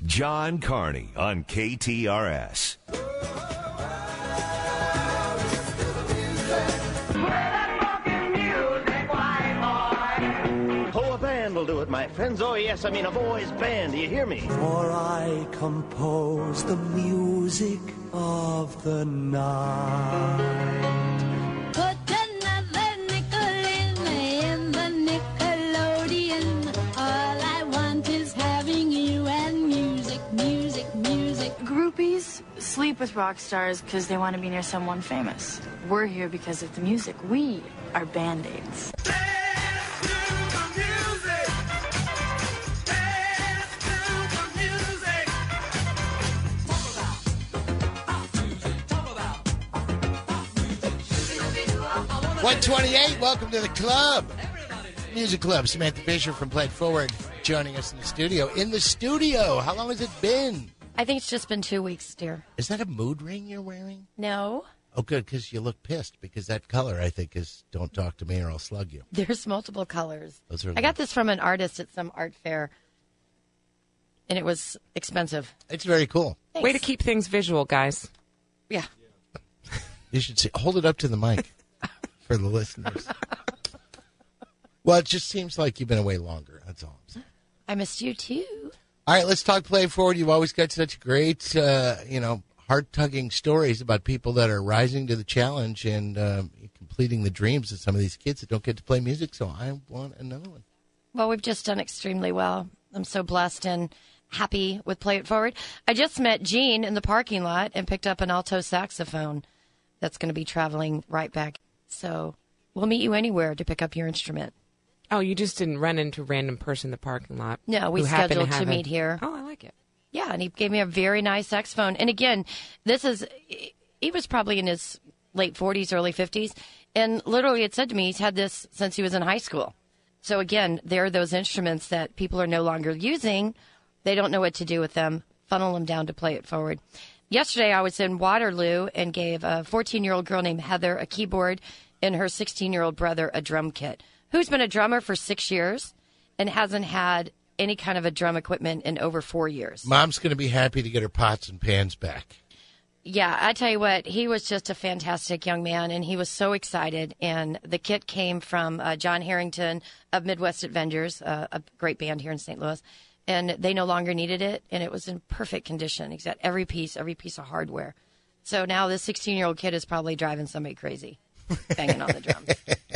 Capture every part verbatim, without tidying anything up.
John Carney on K T R S. Oh, a band will do it, my friends. Oh, yes, I mean a boys' band. Do you hear me? For I compose the music of the night. Put another nickel in, in the Nickelodeon. All I want is having you and music, music, music. Groupies sleep with rock stars because they want to be near someone famous. We're here because of the music. We are Band-Aids. one twenty-eight, welcome to the club. Music Club. Samantha Fisher from Play It Forward joining us in the studio. In the studio. How long has it been? I think it's just been two weeks, dear. Is that a mood ring you're wearing? No. Oh, good, because you look pissed, because that color, I think, is don't talk to me or I'll slug you. There's multiple colors. Those are I got this from an artist at some art fair, and it was expensive. It's very cool. Thanks. Way to keep things visual, guys. Yeah. You should see, hold it up to the mic for the listeners. Well, it just seems like you've been away longer. That's all I'm saying. I missed you, too. All right, let's talk Play It Forward. You've always got such great, uh, you know, heart-tugging stories about people that are rising to the challenge and um, completing the dreams of some of these kids that don't get to play music, so I want another one. Well, we've just done extremely well. I'm so blessed and happy with Play It Forward. I just met Gene in the parking lot and picked up an alto saxophone that's going to be traveling right back. So we'll meet you anywhere to pick up your instrument. Oh, you just didn't run into a random person in the parking lot? No, we who happened scheduled to, have meet a... here. Oh, I like it. Yeah, and he gave me a very nice saxophone. And again, this is, he was probably in his late forties, early fifties. And literally it said to me, he's had this since he was in high school. So again, there are those instruments that people are no longer using. They don't know what to do with them. Funnel them down to Play It Forward. Yesterday I was in Waterloo and gave a fourteen-year-old girl named Heather a keyboard and her sixteen-year-old brother a drum kit, who's been a drummer for six years and hasn't had any kind of a drum equipment in over four years. Mom's going to be happy to get her pots and pans back. Yeah, I tell you what, he was just a fantastic young man, and he was so excited. And the kit came from uh, John Harrington of Midwest Avengers, uh, a great band here in Saint Louis, and they no longer needed it, and it was in perfect condition. He's got every piece, every piece of hardware. So now this sixteen-year-old kid is probably driving somebody crazy, banging on the drums.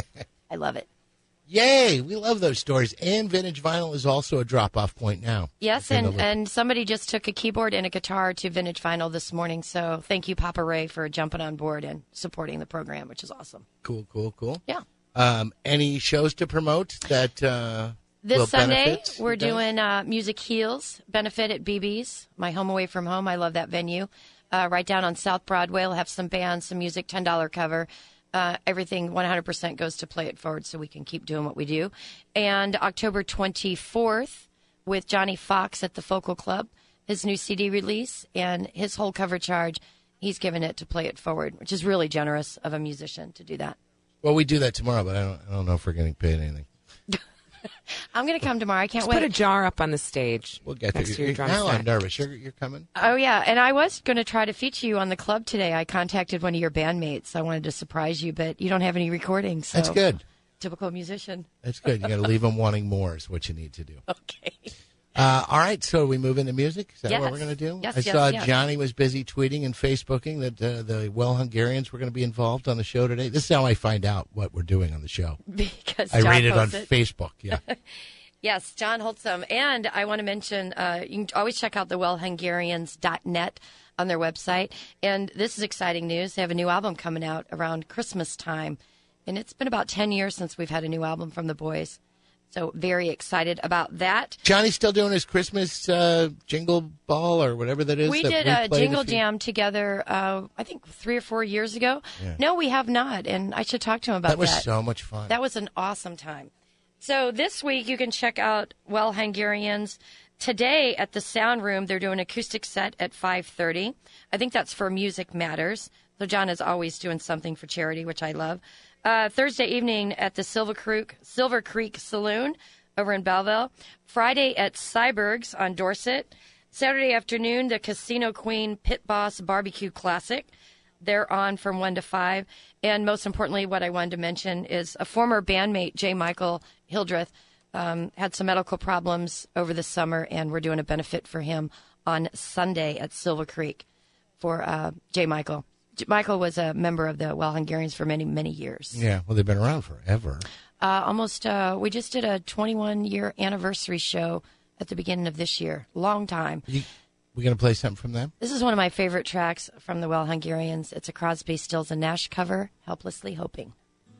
I love it. Yay! We love those stories. And vintage vinyl is also a drop-off point now. Yes, and, and somebody just took a keyboard and a guitar to Vintage Vinyl this morning. So thank you, Papa Ray, for jumping on board and supporting the program, which is awesome. Cool, cool, cool. Yeah. Um, any shows to promote that uh, This will Sunday, benefit we're you guys? doing uh, Music Heals benefit at B B's, my home away from home. I love that venue. Uh, right down on South Broadway. We'll have some bands, some music, ten dollars cover. Uh, everything one hundred percent goes to Play It Forward so we can keep doing what we do. And October twenty-fourth with Johnny Fox at the Focal Club, his new C D release, and his whole cover charge, he's given it to Play It Forward, which is really generous of a musician to do that. Well, we do that tomorrow, but I don't, I don't know if we're getting paid anything. I'm going to come tomorrow. I can't Just wait. put a jar up on the stage. We'll get next there. to your drum Now set. I'm nervous. You're, you're coming? Oh, yeah. And I was going to try to feature you on the club today. I contacted one of your bandmates. I wanted to surprise you, but you don't have any recordings. So. That's good. Typical musician. That's good. You got to leave them wanting more is what you need to do. Okay. Uh, all right, so we move into music? Is that Yes. what we're going to do? Yes, I yes, saw yes. Johnny was busy tweeting and Facebooking that uh, the Well Hungarians were going to be involved on the show today. This is how I find out what we're doing on the show. Because I John read it on posts it. Facebook, yeah. Yes, John Holtzum. And I want to mention, uh, you can always check out the well hungarians dot net on their website. And this is exciting news. They have a new album coming out around Christmas time. And it's been about ten years since we've had a new album from the boys. So very excited about that. Johnny's still doing his Christmas uh, jingle ball or whatever that is. We that did we a played jingle few- jam together, uh, I think three or four years ago. Yeah. No, we have not. And I should talk to him about that. That was so much fun. That was an awesome time. So this week you can check out Well Hungarians. Today at the Sound Room, they're doing an acoustic set at five thirty. I think that's for Music Matters. So John is always doing something for charity, which I love. Uh, Thursday evening at the Silver Creek, Silver Creek Saloon over in Belleville. Friday at Cyberg's on Dorset. Saturday afternoon, the Casino Queen Pit Boss Barbecue Classic. They're on from one to five. And most importantly, what I wanted to mention is a former bandmate, J. Michael Hildreth, um, had some medical problems over the summer, and we're doing a benefit for him on Sunday at Silver Creek for uh, J. Michael. J- Michael was a member of the Wild Hungarians for many, many years. Yeah, well, they've been around forever. Uh, almost, uh, we just did a twenty-one-year anniversary show at the beginning of this year. Long time. You, we going to play something from them? This is one of my favorite tracks from the Well Hungarians. It's a Crosby, Stills, and Nash cover, Helplessly Hoping.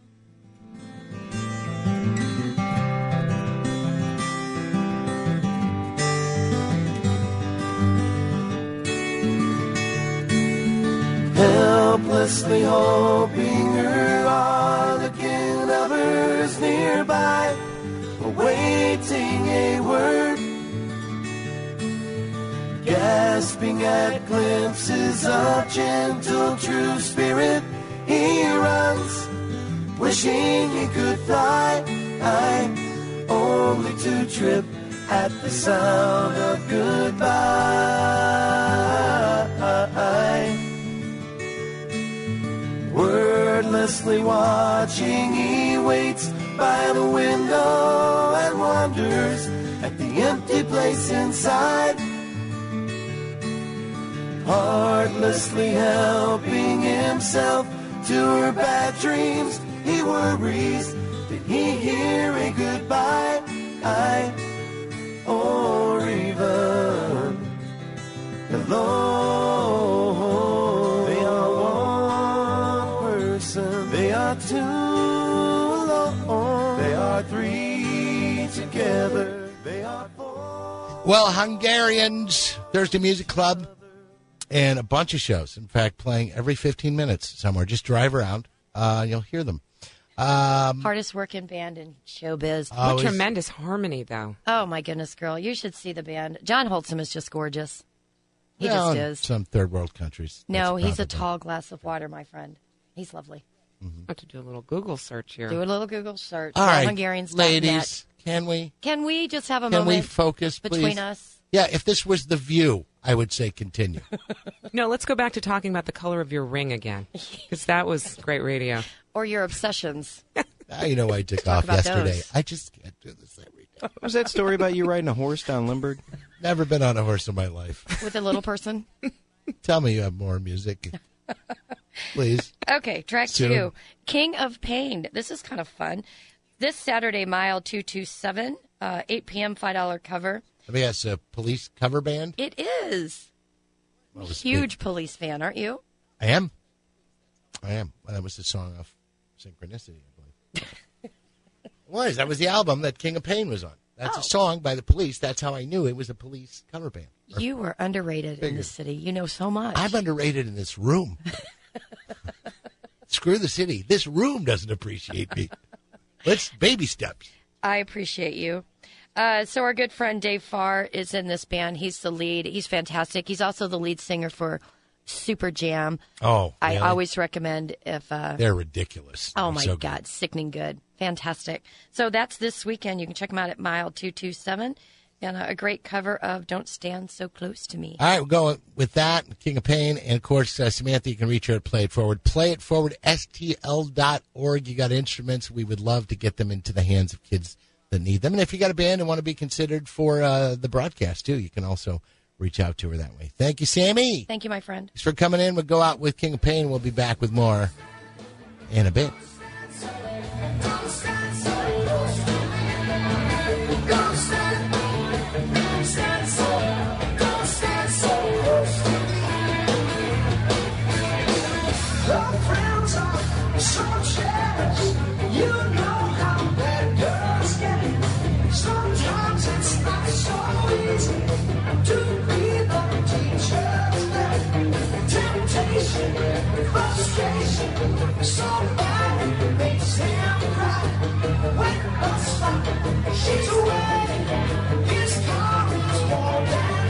Helplessly hoping her all the kin of hers nearby, awaiting a word, gasping at glimpses of gentle true spirit. He runs, wishing he could fly, I, only to trip at the sound of goodbye. Wordlessly watching, he waits by the window and wonders at the empty place inside. Heartlessly helping himself to her bad dreams, he worries, did he hear a goodbye? I, or even hello. They are one person, they are two alone, they are three together, they are four. Well, Hungarians, Thursday Music Club, and a bunch of shows. In fact, playing every fifteen minutes somewhere. Just drive around, uh, and you'll hear them. Um, Hardest working band in showbiz. What always- tremendous harmony, though. Oh, my goodness, girl. You should see the band. John Holtzum is just gorgeous. He well, just in is. Some third world countries. No, That's he's a probably- tall glass of water, my friend. He's lovely. I have to do a little Google search here. Do a little Google search. All right, Hungarians. ladies, can we Can we just have a can we moment focus, between please? us? Yeah, if this was The View, I would say continue. No, let's go back to talking about the color of your ring again, because that was great radio. Or your obsessions. Now you know why I took Talk off about yesterday. those. I just can't do this every day. What was that story about you riding a horse down Limburg? Never been on a horse in my life. With a little person? Tell me you have more music, please. Okay, track Soon. two. King of Pain. This is kind of fun. This Saturday, Mile two two seven, uh, eight p.m., five dollars cover. I mean, that's a police cover band. It is. Well, it's Huge police fan, aren't you? I am. I am. Well, that was the song of Synchronicity, I believe. It was. That was the album that King of Pain was on. That's Oh. a song by the Police. That's how I knew it was a Police cover band. You were underrated in Figured. this city. You know so much. I'm underrated in this room. Screw the city. This room doesn't appreciate me. Let's baby steps. I appreciate you. Uh, so our good friend Dave Farr is in this band. He's the lead. He's fantastic. He's also the lead singer for Super Jam. Oh, I really? always recommend if... Uh, They're ridiculous. oh, They're my so God. good. Sickening good. Fantastic. So that's this weekend. You can check them out at Mile two two seven. And a, a great cover of Don't Stand So Close to Me. All right, we're going with that, King of Pain. And, of course, uh, Samantha, you can reach her at Play It Forward. Play It Forward, S T L dot org. You got instruments. We would love to get them into the hands of kids that need them. And if you got a band and want to be considered for uh, the broadcast, too, you can also reach out to her that way. Thank you, Sammy. Thank you, my friend. Thanks for coming in. We'll go out with King of Pain. We'll be back with more in a bit. Somebody makes him cry when the sun she's away. His car is worn down.